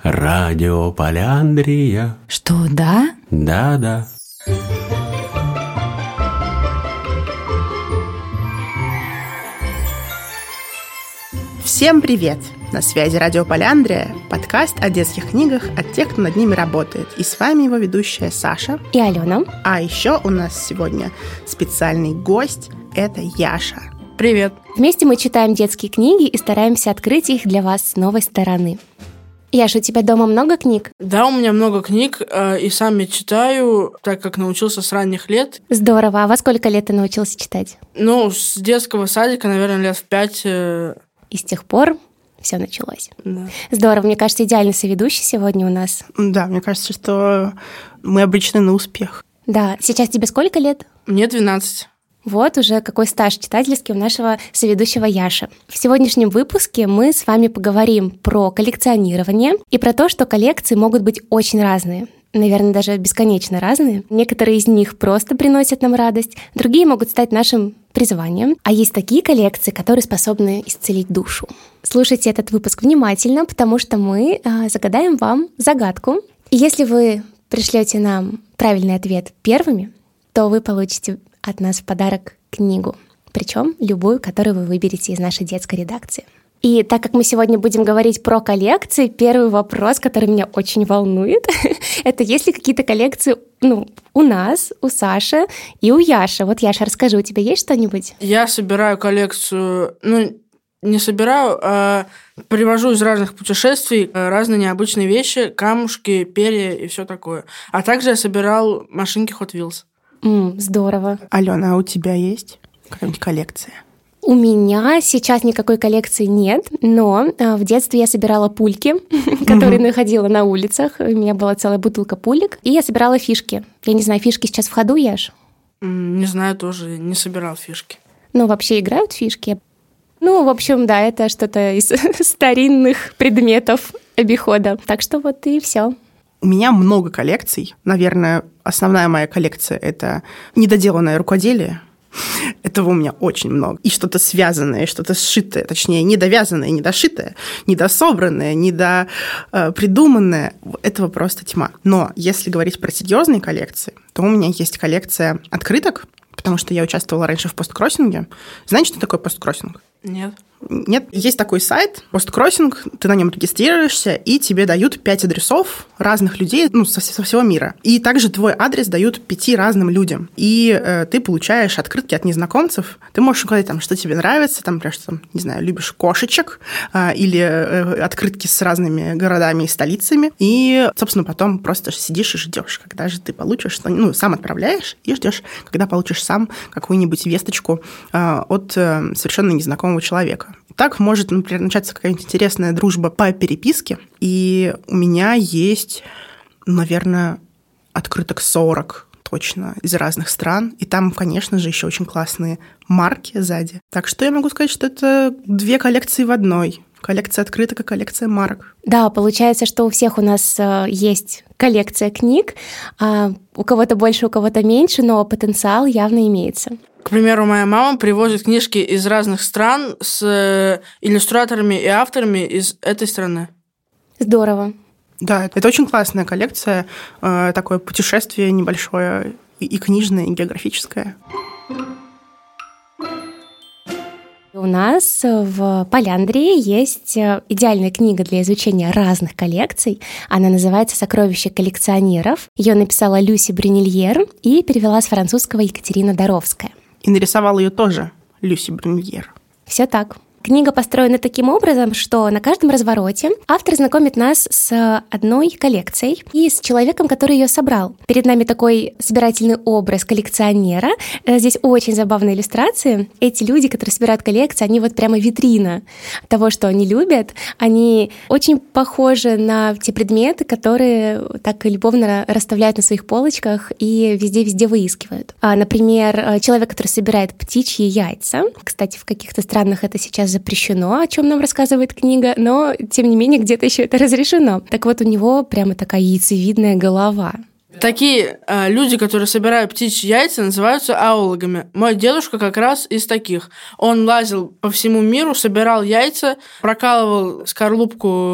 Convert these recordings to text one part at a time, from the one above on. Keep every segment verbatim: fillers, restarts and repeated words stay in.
Радио Поляндрия. Что, да? Да-да. Всем привет! На связи Радио Поляндрия, подкаст о детских книгах от тех, кто над ними работает. И с вами его ведущая Саша и Алена. А еще у нас сегодня специальный гость – это Яша. Привет! Вместе мы читаем детские книги и стараемся открыть их для вас с новой стороны. Яша, у тебя дома много книг? Да, у меня много книг, и сам я читаю, так как научился с ранних лет. Здорово. А во сколько лет ты научился читать? Ну, с детского садика, наверное, лет в пять. И с тех пор все началось. Да. Здорово. Мне кажется, идеальный соведущий сегодня у нас. Да, мне кажется, что мы обречены на успех. Да. Сейчас тебе сколько лет? Мне двенадцать. Вот уже какой стаж читательский у нашего соведущего Яши. В сегодняшнем выпуске мы с вами поговорим про коллекционирование и про то, что коллекции могут быть очень разные. Наверное, даже бесконечно разные. Некоторые из них просто приносят нам радость, другие могут стать нашим призванием. А есть такие коллекции, которые способны исцелить душу. Слушайте этот выпуск внимательно, потому что мы э, загадаем вам загадку. И если вы пришлете нам правильный ответ первыми, то вы получите от нас в подарок книгу, причем любую, которую вы выберете из нашей детской редакции. И так как мы сегодня будем говорить про коллекции, первый вопрос, который меня очень волнует, это есть ли какие-то коллекции ну, у нас, у Саши и у Яши. Вот, Яша, расскажи, у тебя есть что-нибудь? Я собираю коллекцию, ну, не собираю, а привожу из разных путешествий разные необычные вещи, камушки, перья и все такое. А также я собирал машинки Hot Wheels. Mm, здорово. Алена, а у тебя есть какая-нибудь коллекция? У меня сейчас никакой коллекции нет, но в детстве я собирала пульки, которые находила на улицах. У меня была целая бутылка пулек, и я собирала фишки. Я не знаю, фишки сейчас в ходу, Яш? Не знаю, тоже не собирал фишки. Ну, вообще играют в фишки? Ну, в общем, да, это что-то из старинных предметов обихода. Так что вот и все. У меня много коллекций. Наверное, основная моя коллекция – это недоделанное рукоделие. Этого у меня очень много. И что-то связанное, что-то сшитое, точнее, недовязанное, недошитое, недособранное, недопридуманное. Этого просто тьма. Но если говорить про серьезные коллекции, то у меня есть коллекция открыток, потому что я участвовала раньше в посткроссинге. Знаете, что такое посткроссинг? Нет. Нет, есть такой сайт, посткроссинг, ты на нем регистрируешься, и тебе дают пять адресов разных людей, ну, со, со всего мира. И также твой адрес дают пяти разным людям. И э, ты получаешь открытки от незнакомцев. Ты можешь указать, там, что тебе нравится, там, например, что, там, не знаю, любишь кошечек, э, или э, открытки с разными городами и столицами. И, собственно, потом просто сидишь и ждешь, когда же ты получишь, ну, сам отправляешь и ждешь, когда получишь сам какую-нибудь весточку э, от э, совершенно незнакомого человека. Так может, например, начаться какая-нибудь интересная дружба по переписке. И у меня есть, наверное, открыток сорок точно из разных стран. И там, конечно же, еще очень классные марки сзади. Так что я могу сказать, что это две коллекции в одной. Коллекция открыток и коллекция марок. Да, получается, что у всех у нас э, есть коллекция книг. А у кого-то больше, у кого-то меньше, но потенциал явно имеется. К примеру, моя мама привозит книжки из разных стран с иллюстраторами и авторами из этой страны. Здорово. Да, это очень классная коллекция, такое путешествие небольшое и книжное, и географическое. У нас в Поляндрии есть идеальная книга для изучения разных коллекций. Она называется «Сокровища коллекционеров». Ее написала Люси Брюнельер и перевела с французского Екатерина Доровская. И нарисовала ее тоже Люси Брюнельер. Все так. Книга построена таким образом, что на каждом развороте автор знакомит нас с одной коллекцией и с человеком, который ее собрал. Перед нами такой собирательный образ коллекционера. Здесь очень забавные иллюстрации. Эти люди, которые собирают коллекции, они вот прямо витрина того, что они любят. Они очень похожи на те предметы, которые так любовно расставляют на своих полочках и везде-везде выискивают. Например, человек, который собирает птичьи яйца. Кстати, в каких-то странах это сейчас запрещено, о чем нам рассказывает книга, но, тем не менее, где-то еще это разрешено. Так вот, у него прямо такая яйцевидная голова. Такие э, люди, которые собирают птичьи яйца, называются аологами. Мой дедушка как раз из таких. Он лазил по всему миру, собирал яйца, прокалывал скорлупку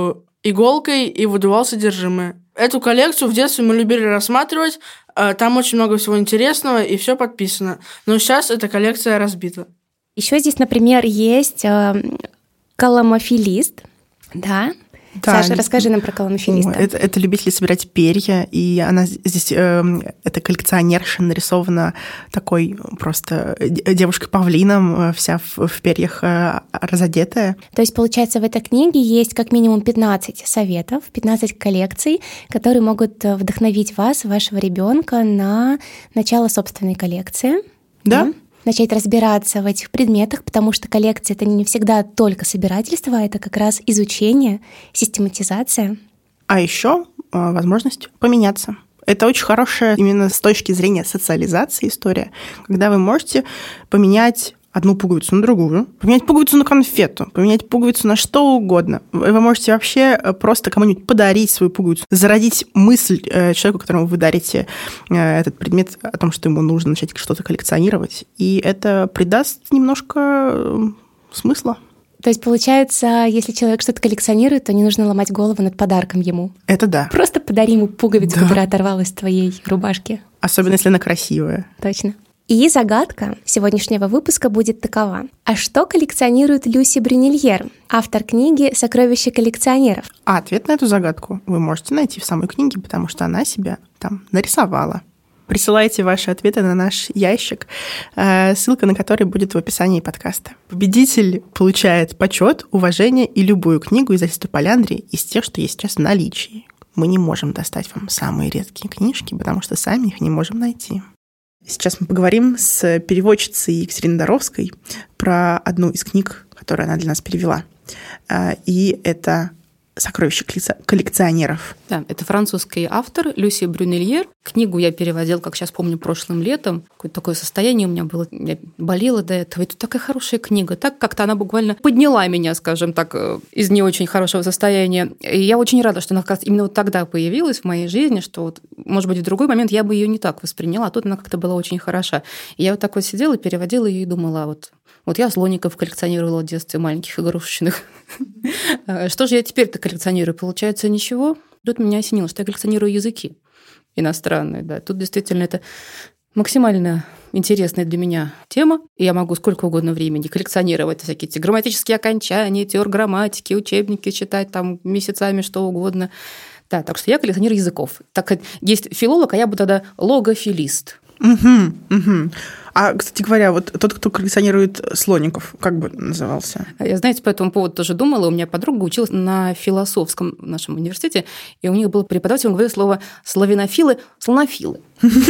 иголкой и выдувал содержимое. Эту коллекцию в детстве мы любили рассматривать, там очень много всего интересного, и все подписано. Но сейчас эта коллекция разбита. Еще здесь, например, есть э, каламофилист, да? Да. Саша, расскажи нам про каламофилиста. Это, это любитель собирать перья, и она здесь, э, эта коллекционерша нарисована такой просто девушкой-павлином, вся в, в перьях э, разодетая. То есть, получается, в этой книге есть как минимум пятнадцать советов, пятнадцать коллекций, которые могут вдохновить вас, вашего ребенка на начало собственной коллекции. Да. Да? Начать разбираться в этих предметах, потому что коллекция — это не всегда только собирательство, это как раз изучение, систематизация. А еще возможность поменяться. Это очень хорошая именно с точки зрения социализации история, когда вы можете поменять одну пуговицу на другую, поменять пуговицу на конфету, поменять пуговицу на что угодно. Вы можете вообще просто кому-нибудь подарить свою пуговицу, зародить мысль человеку, которому вы дарите этот предмет, о том, что ему нужно начать что-то коллекционировать. И это придаст немножко смысла. То есть, получается, если человек что-то коллекционирует, то не нужно ломать голову над подарком ему. Это да. Просто подари ему пуговицу, да. которая оторвалась с твоей рубашки. Особенно, если она красивая. Точно. И загадка сегодняшнего выпуска будет такова. А что коллекционирует Люси Брюнельер, автор книги «Сокровища коллекционеров»? А ответ на эту загадку вы можете найти в самой книге, потому что она себя там нарисовала. Присылайте ваши ответы на наш ящик, ссылка на который будет в описании подкаста. Победитель получает почет, уважение и любую книгу издательства Поляндрии из тех, что есть сейчас в наличии. Мы не можем достать вам самые редкие книжки, потому что сами их не можем найти. Сейчас мы поговорим с переводчицей Екатериной Доровской про одну из книг, которую она для нас перевела. И это «Сокровища коллекционеров». Да, это французский автор Люси Брюнельер. Книгу я переводила, как сейчас помню, прошлым летом. Какое-то такое состояние у меня было. Я болела до этого. Это такая хорошая книга. Так как-то она буквально подняла меня, скажем так, из не очень хорошего состояния. И я очень рада, что она как раз именно вот тогда появилась в моей жизни, что, вот, может быть, в другой момент я бы ее не так восприняла, а тут она как-то была очень хороша. И я вот так вот сидела, переводила ее и думала, вот... Вот я слоников коллекционировала в детстве, маленьких игрушечных. Что же я теперь-то коллекционирую? Получается, ничего. Тут меня осенило, что я коллекционирую языки иностранные. Да. Тут действительно это максимально интересная для меня тема. И я могу сколько угодно времени коллекционировать всякие эти грамматические окончания, теорию грамматики, учебники читать там месяцами, что угодно. Да, так что я коллекционирую языков. Так есть филолог, а я бы тогда логофилист. Угу, угу. А, кстати говоря, вот тот, кто коллекционирует слоников, как бы назывался? Я, знаете, по этому поводу тоже думала. У меня подруга училась на философском нашем университете, и у них был преподаватель, он говорил слово «славянофилы», «слонофилы».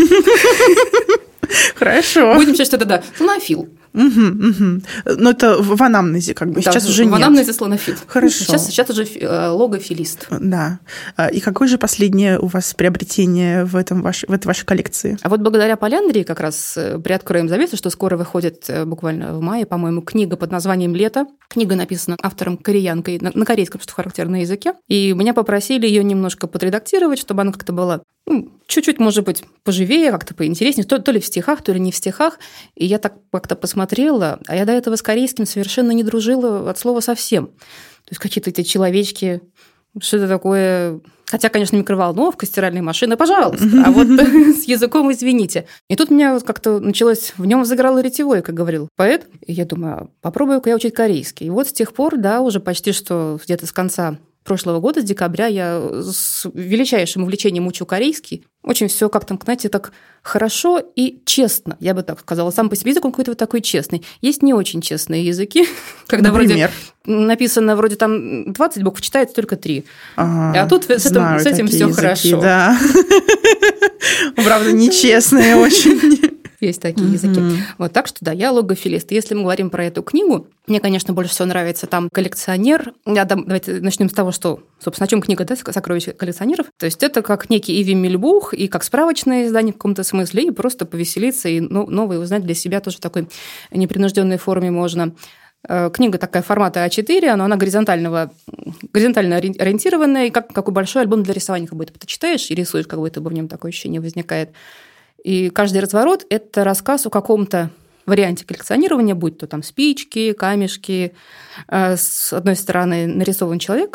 Хорошо. Будем считать, что это, да, слонофил. Угу, угу. Но это в анамнезе как бы, да, сейчас уже в нет. В анамнезе слонофил. Хорошо. Сейчас, сейчас уже логофилист. Да. И какое же последнее у вас приобретение в, этом ваш, в этой вашей коллекции? А вот благодаря Поляндрии как раз приоткроем завесу, что скоро выходит буквально в мае, по-моему, книга под названием «Лето». Книга написана автором кореянкой на, на корейском, что характерно, языке. И меня попросили ее немножко подредактировать, чтобы она как-то была ну, чуть-чуть, может быть, поживее, как-то поинтереснее, то, то ли в стихах, то ли не в стихах. И я так как-то посмотрела, а я до этого с корейским совершенно не дружила от слова совсем. То есть какие-то эти человечки, что-то такое... Хотя, конечно, микроволновка, стиральная машина, пожалуйста. А вот с языком извините. И тут у меня вот как-то началось... В нем загорало ретевое, как говорил поэт. И я думаю, попробую-ка я учить корейский. И вот с тех пор, да, уже почти что где-то с конца прошлого года, с декабря, я с величайшим увлечением учу корейский. Очень все как-то, знаете, так хорошо и честно, я бы так сказала. Сам по себе язык он какой-то вот такой честный. Есть не очень честные языки, когда Например? вроде написано вроде там двадцать букв, читается только три. Ага, а тут с, этим, с этим все языки, хорошо. Да. Правда, нечестные очень. Есть такие mm-hmm. языки. Вот, так что да, я логофилист. Если мы говорим про эту книгу, мне, конечно, больше всего нравится там коллекционер. Я, давайте начнем с того, что, собственно, о чем книга, да, «Сокровища коллекционеров». То есть это как некий Иви Мельбух и как справочное издание в каком-то смысле, и просто повеселиться и ну, новое узнать для себя тоже в такой непринужденной форме можно. Книга такая формата а четыре, но она горизонтального, горизонтально ориентированная, и как, какой большой альбом для рисования, как будто ты читаешь и рисуешь, как будто бы в нем такое ощущение возникает. И каждый разворот – это рассказ о каком-то варианте коллекционирования, будь то там спички, камешки. С одной стороны нарисован человек,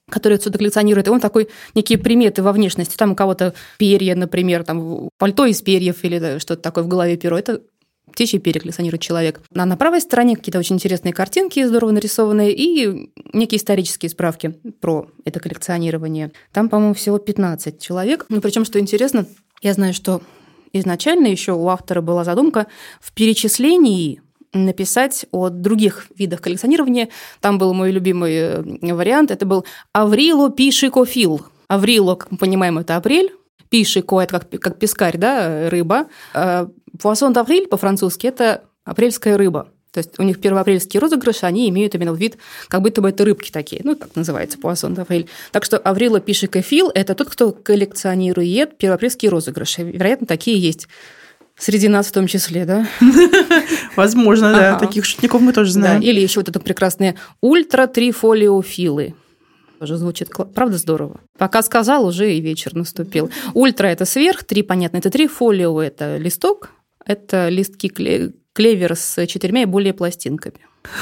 который отсюда коллекционирует, и он такой некие приметы во внешности. Там у кого-то перья, например, там пальто из перьев или что-то такое в голове перо. Это птичьи перья коллекционирует человек. А на правой стороне какие-то очень интересные картинки, здорово нарисованные, и некие исторические справки про это коллекционирование. Там, по-моему, всего пятнадцать человек. Ну, причем, что интересно, я знаю, что изначально еще у автора была задумка в перечислении написать о других видах коллекционирования. Там был мой любимый вариант. Это был Аврило пишикофил. Аврило, как мы понимаем, это апрель. Пишико – это как, как пескарь, да, рыба. Пуассон д'Авриль по-французски – это апрельская рыба. То есть у них первоапрельские розыгрыши, они имеют именно вид, как будто бы это рыбки такие. Ну, так называется, Пуассон д'Авриль. Так что Аврило пишикофил – это тот, кто коллекционирует первоапрельские розыгрыши. Вероятно, такие есть среди нас в том числе, да? Возможно, да. Ага. Таких шутников мы тоже знаем. Да. Или еще вот это прекрасные ультра-трифолиофилы. Тоже звучит, правда, здорово. Пока сказал, уже и вечер наступил. Ультра – это сверх, три, понятно, это трифолио – это листок, это листки клевер с четырьмя и более пластинками.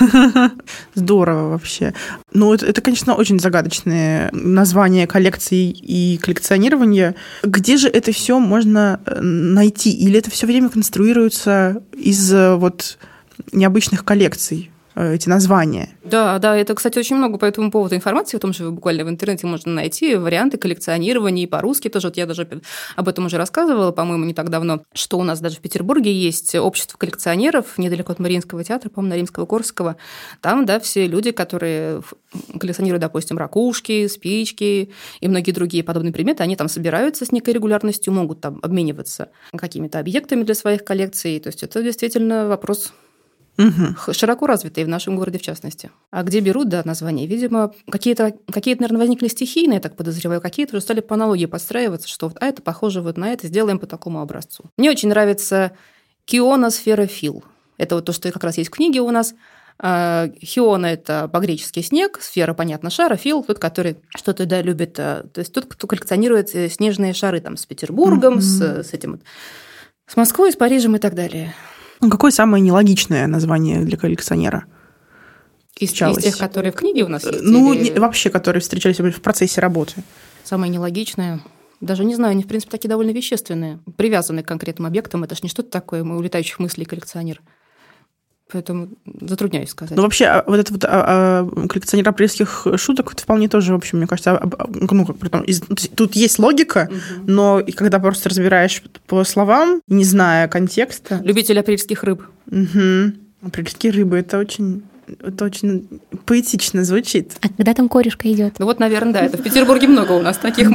Здорово вообще. Ну, это, это, конечно, очень загадочные названия коллекций и коллекционирования. Где же это все можно найти? Или это все время конструируется из вот необычных коллекций? Эти названия. Да, да, это, кстати, очень много по этому поводу информации, в том же буквально в интернете можно найти варианты коллекционирования и по-русски тоже. Вот я даже об этом уже рассказывала, по-моему, не так давно, что у нас даже в Петербурге есть общество коллекционеров недалеко от Мариинского театра, по-моему, на Римского-Корсакова. Там, да, все люди, которые коллекционируют, допустим, ракушки, спички и многие другие подобные предметы, они там собираются с некой регулярностью, могут там обмениваться какими-то объектами для своих коллекций. То есть это действительно вопрос угу. широко развитые в нашем городе, в частности. А где берут, да, названия? Видимо, какие-то, какие-то, наверное, возникли стихийно, я так подозреваю, какие-то уже стали по аналогии подстраиваться, что вот, а это похоже вот на это, сделаем по такому образцу. Мне очень нравится кионосфера фил. Это вот то, что как раз есть в книге у нас. Хиона – это по-гречески снег, сфера, понятно, шара, фил, тот, который что-то, да, любит, то есть тот, кто коллекционирует снежные шары там с Петербургом, mm-hmm. с, с этим, с Москвой, с Парижем и так далее. Какое самое нелогичное название для коллекционера? Из, из тех, которые в книге у нас есть? Ну, или... не, вообще, которые встречались в процессе работы. Самое нелогичное? Даже не знаю, они, в принципе, такие довольно вещественные, привязанные к конкретным объектам. Это же не что-то такое, мы улетающих мыслей коллекционер. Поэтому затрудняюсь сказать. Ну, вообще, вот это вот а, а, коллекционер апрельских шуток, это вполне тоже, в общем, мне кажется, а, а, ну, как притом, из, тут есть логика, угу. но и когда просто разбираешь по словам, не зная контекста... Любитель апрельских рыб. Угу. Апрельские рыбы, это очень... Это очень поэтично звучит. А когда там корюшка идет? Ну вот, наверное, да, это в Петербурге много у нас таких.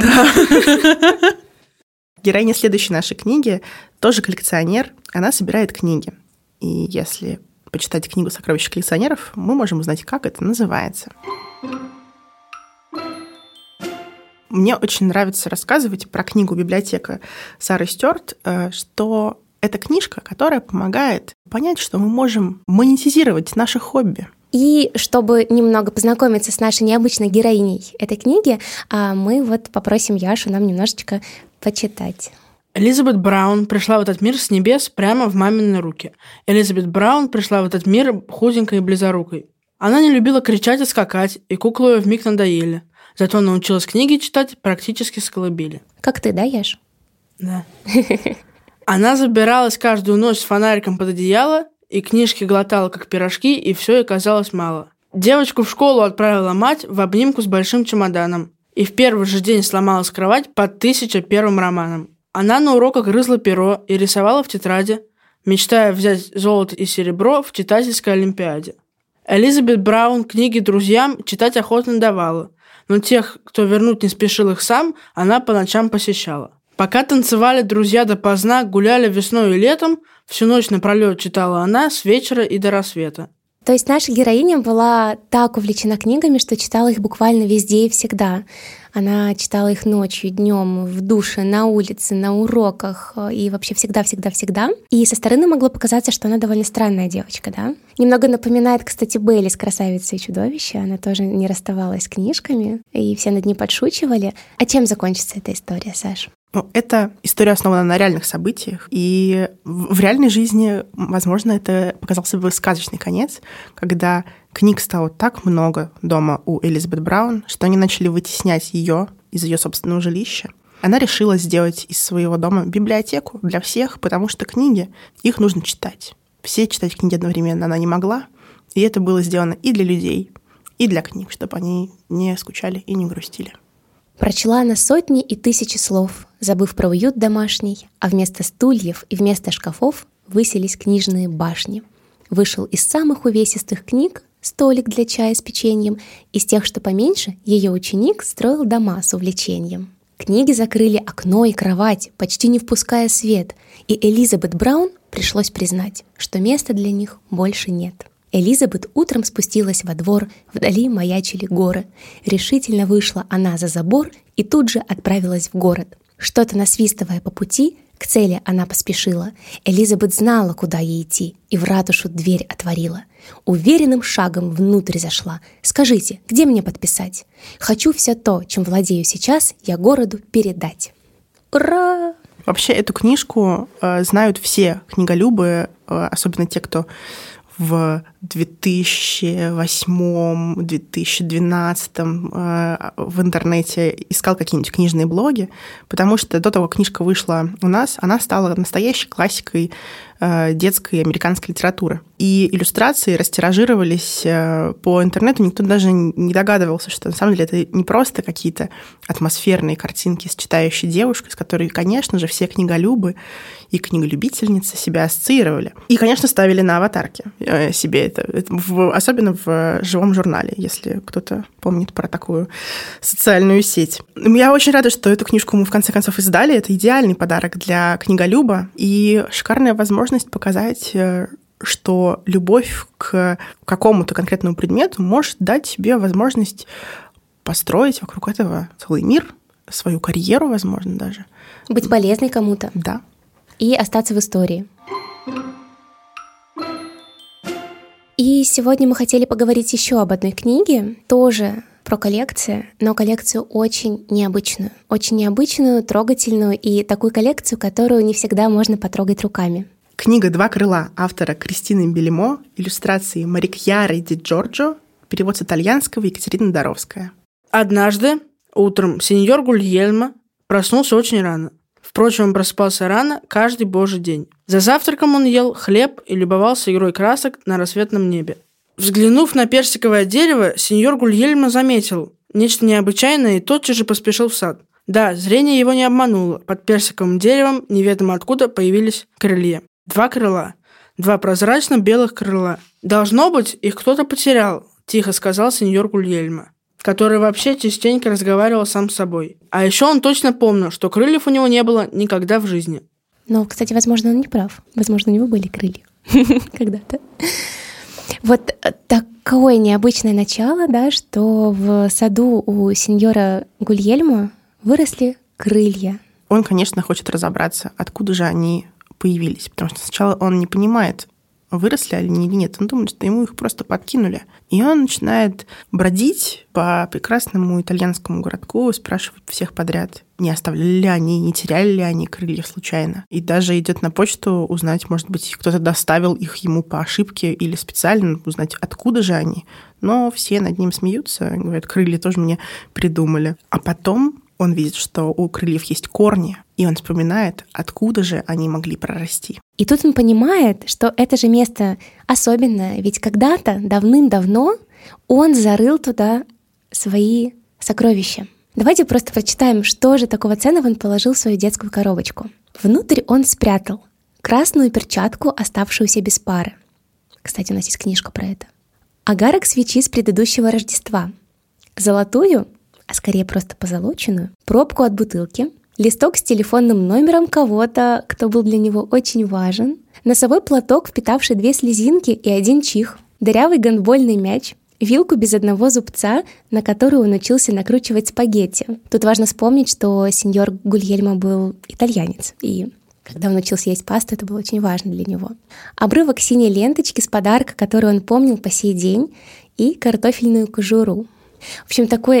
Героиня следующей нашей книги тоже коллекционер, она собирает книги. И если почитать книгу «Сокровища коллекционеров», мы можем узнать, как это называется. Мне очень нравится рассказывать про книгу «Библиотека» Сары Стюарт, что это книжка, которая помогает понять, что мы можем монетизировать наше хобби. И чтобы немного познакомиться с нашей необычной героиней этой книги, мы вот попросим Яшу нам немножечко почитать. Элизабет Браун пришла в этот мир с небес прямо в мамины руки. Элизабет Браун пришла в этот мир худенькой и близорукой. Она не любила кричать и скакать, и куклы ее вмиг надоели. Зато научилась книги читать практически с колыбели. Как ты, да, Яш? Да. Она забиралась каждую ночь с фонариком под одеяло, и книжки глотала, как пирожки, и все ей казалось мало. Девочку в школу отправила мать в обнимку с большим чемоданом. И в первый же день сломалась кровать под тысяча первым романом. Она на уроках грызла перо и рисовала в тетради, мечтая взять золото и серебро в читательской олимпиаде. Элизабет Браун книги друзьям читать охотно давала, но тех, кто вернуть не спешил их сам, она по ночам посещала. Пока танцевали друзья допоздна, гуляли весной и летом, всю ночь напролёт читала она с вечера и до рассвета. То есть наша героиня была так увлечена книгами, что читала их буквально везде и всегда. Она читала их ночью, днем, в душе, на улице, на уроках и вообще всегда-всегда-всегда. И со стороны могло показаться, что она довольно странная девочка, да? Немного напоминает, кстати, Белли из «Красавицы и чудовища». Она тоже не расставалась с книжками, и все над ней подшучивали. А чем закончится эта история, Саш? Ну, эта история основана на реальных событиях, и в реальной жизни, возможно, это показался бы сказочный конец, когда книг стало так много дома у Элизабет Браун, что они начали вытеснять ее из ее собственного жилища. Она решила сделать из своего дома библиотеку для всех, потому что книги, их нужно читать. Все читать книги одновременно она не могла, и это было сделано и для людей, и для книг, чтобы они не скучали и не грустили. Прочла она сотни и тысячи слов, забыв про уют домашний, а вместо стульев и вместо шкафов высились книжные башни. Вышел из самых увесистых книг столик для чая с печеньем, из тех, что поменьше, ее ученик строил дома с увлечением. Книги закрыли окно и кровать, почти не впуская свет, и Элизабет Браун пришлось признать, что места для них больше нет. Элизабет утром спустилась во двор, вдали маячили горы. Решительно вышла она за забор и тут же отправилась в город. Что-то насвистывая по пути, к цели она поспешила. Элизабет знала, куда ей идти, и в ратушу дверь отворила. Уверенным шагом внутрь зашла. «Скажите, где мне подписать? Хочу все то, чем владею сейчас, я городу передать». Ура! Вообще эту книжку э, знают все книголюбы, э, особенно те, кто в две тысячи восьмом - две тысячи двенадцатом э, в интернете искал какие-нибудь книжные блоги, потому что до того, как книжка вышла у нас, она стала настоящей классикой э, детской американской литературы. И иллюстрации растиражировались э, по интернету, никто даже не догадывался, что на самом деле это не просто какие-то атмосферные картинки с читающей девушкой, с которой, конечно же, все книголюбы и книголюбительницы себя ассоциировали. И, конечно, ставили на аватарке э, себе это, это в, особенно в живом журнале, если кто-то помнит про такую социальную сеть. Я очень рада, что эту книжку мы в конце концов издали. Это идеальный подарок для книголюба и шикарная возможность показать, что любовь к какому-то конкретному предмету может дать тебе возможность построить вокруг этого целый мир, свою карьеру, возможно, даже. Быть полезной кому-то. Да. И остаться в истории. И сегодня мы хотели поговорить еще об одной книге, тоже про коллекцию, но коллекцию очень необычную. Очень необычную, трогательную и такую коллекцию, которую не всегда можно потрогать руками. Книга «Два крыла» автора Кристины Белимо, иллюстрации Марикьяры Ди Джорджо, перевод с итальянского Екатерина Доровская. Однажды утром сеньор Гульельмо проснулся очень рано. Впрочем, он просыпался рано каждый божий день. За завтраком он ел хлеб и любовался игрой красок на рассветном небе. Взглянув на персиковое дерево, сеньор Гульельмо заметил нечто необычайное и тотчас же поспешил в сад. Да, зрение его не обмануло. Под персиковым деревом неведомо откуда появились крылья. Два крыла. Два прозрачно-белых крыла. «Должно быть, их кто-то потерял», – тихо сказал сеньор Гульельмо, который вообще частенько разговаривал сам с собой. А еще он точно помнил, что крыльев у него не было никогда в жизни. Но, кстати, возможно, он не прав. Возможно, у него были крылья когда-то. Вот такое необычное начало, да, что в саду у сеньора Гульельмо выросли крылья. Он, конечно, хочет разобраться, откуда же они появились, потому что сначала он не понимает, выросли они или нет. Он думает, что ему их просто подкинули. И он начинает бродить по прекрасному итальянскому городку, спрашивать всех подряд, не оставляли ли они, не теряли ли они крылья случайно. И даже идет на почту узнать, может быть, кто-то доставил их ему по ошибке или специально узнать, откуда же они. Но все над ним смеются, говорят, крылья тоже мне придумали. А потом он видит, что у крыльев есть корни, и он вспоминает, откуда же они могли прорасти. И тут он понимает, что это же место особенное, ведь когда-то, давным-давно, он зарыл туда свои сокровища. Давайте просто прочитаем, что же такого ценного он положил в свою детскую коробочку. Внутрь он спрятал красную перчатку, оставшуюся без пары. Кстати, у нас есть книжка про это. Огарок свечи с предыдущего Рождества. Золотую, а скорее просто позолоченную, пробку от бутылки, листок с телефонным номером кого-то, кто был для него очень важен, носовой платок, впитавший две слезинки и один чих, дырявый гандбольный мяч, вилку без одного зубца, на которую он учился накручивать спагетти. Тут важно вспомнить, что сеньор Гульельмо был итальянец, и когда он учился есть пасту, это было очень важно для него. Обрывок синей ленточки с подарка, который он помнил по сей день, и картофельную кожуру. В общем, такой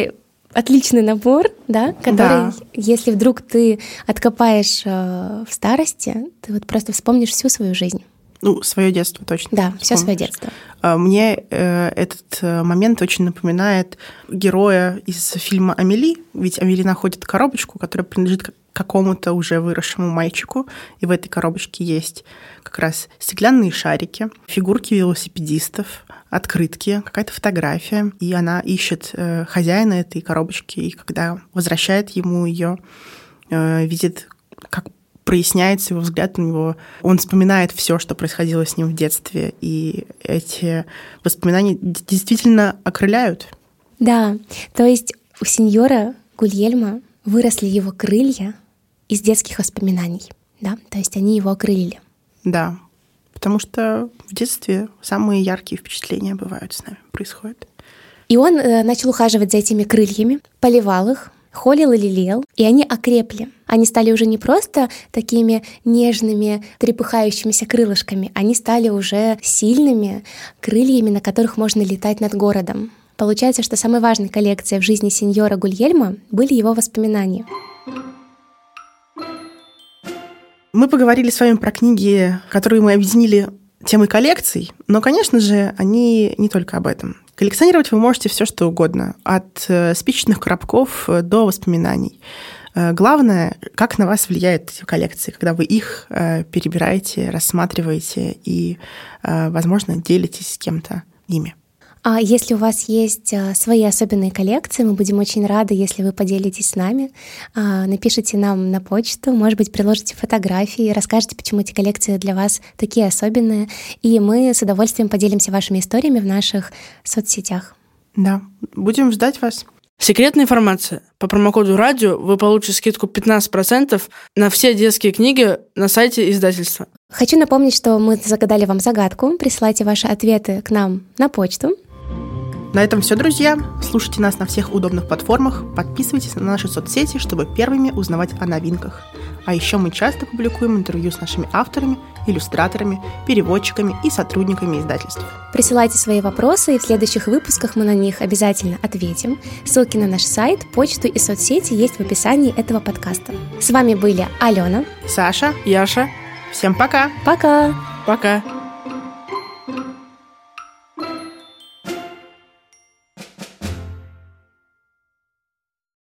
отличный набор, да, который, Да. если вдруг ты откопаешь э, в старости, ты вот просто вспомнишь всю свою жизнь. Ну, свое детство точно. Да, все свое вспомнишь. детство. А, Мне э, этот э, момент очень напоминает героя из фильма «Амели», ведь Амели находит коробочку, которая принадлежит к какому-то уже выросшему мальчику, и в этой коробочке есть как раз стеклянные шарики, фигурки велосипедистов, открытки, какая-то фотография, и она ищет э, хозяина этой коробочки, и когда возвращает ему ее, э, видит, как проясняется его взгляд у него. Он вспоминает все, что происходило с ним в детстве, и эти воспоминания действительно окрыляют. Да, то есть у сеньора Гульельма выросли его крылья из детских воспоминаний, да, то есть они его окрылили. Да, потому что в детстве самые яркие впечатления бывают с нами, происходят. И он э, начал ухаживать за этими крыльями, поливал их, холил и лелеял, и они окрепли. Они стали уже не просто такими нежными, трепыхающимися крылышками, они стали уже сильными крыльями, на которых можно летать над городом. Получается, что самой важной коллекцией в жизни сеньора Гульельма были его воспоминания. Мы поговорили с вами про книги, которые мы объединили темой коллекций, но, конечно же, они не только об этом. Коллекционировать вы можете все, что угодно, от э, спичечных коробков до воспоминаний. Э, главное, как на вас влияют эти коллекции, когда вы их э, перебираете, рассматриваете и, э, возможно, делитесь с кем-то ими. А если у вас есть свои особенные коллекции, мы будем очень рады, если вы поделитесь с нами. Напишите нам на почту, может быть, приложите фотографии, расскажете, почему эти коллекции для вас такие особенные. И мы с удовольствием поделимся вашими историями в наших соцсетях. Да, будем ждать вас. Секретная информация. По промокоду «Радио» вы получите скидку пятнадцать процентов на все детские книги на сайте издательства. Хочу напомнить, что мы загадали вам загадку. Присылайте ваши ответы к нам на почту. На этом все, друзья. Слушайте нас на всех удобных платформах, подписывайтесь на наши соцсети, чтобы первыми узнавать о новинках. А еще мы часто публикуем интервью с нашими авторами, иллюстраторами, переводчиками и сотрудниками издательств. Присылайте свои вопросы, и в следующих выпусках мы на них обязательно ответим. Ссылки на наш сайт, почту и соцсети есть в описании этого подкаста. С вами были Алена, Саша, Яша. всем пока! Пока! Пока.